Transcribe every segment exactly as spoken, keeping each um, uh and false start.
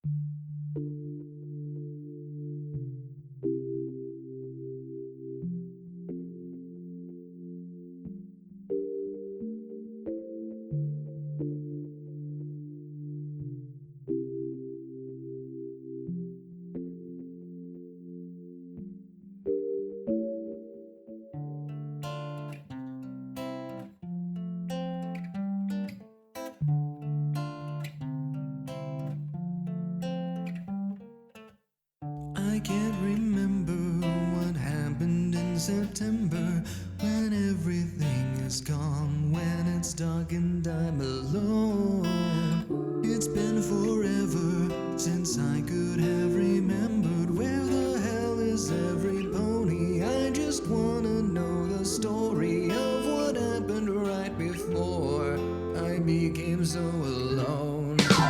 I can't remember what happened in September, when everything is gone, when it's dark and I'm alone. It's been forever since I could have remembered. Where the hell is every pony? I just wanna know the story of what happened right before I became so alone.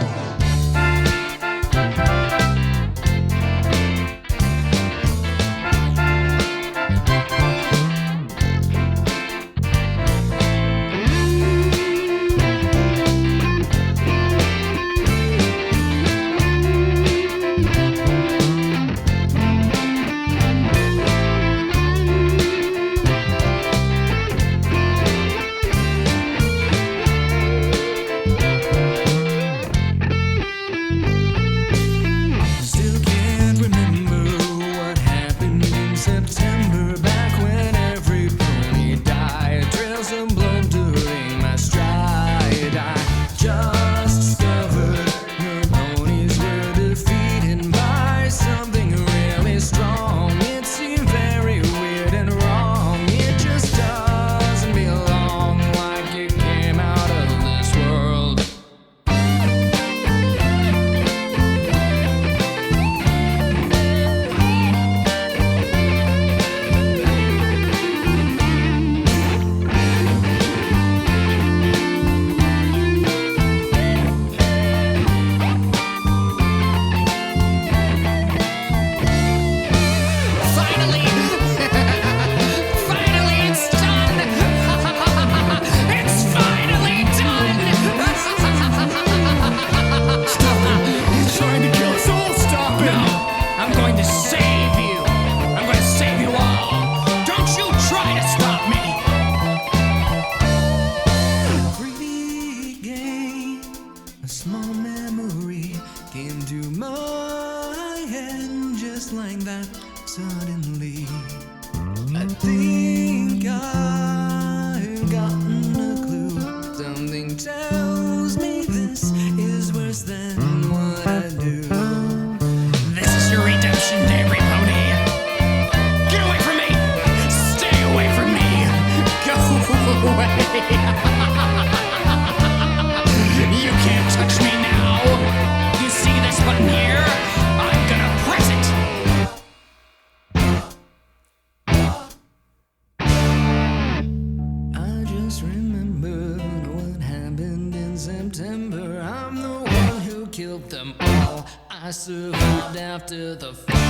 Like that suddenly, I think I've gotten a clue. Something tells me this is worse than what I do. This is your redemption day, Pony. Get away from me! Stay away from me! Go away! You can't touch me now! You see this button here? I'm gonna press it! September, I'm the one who killed them all. I survived after the fall.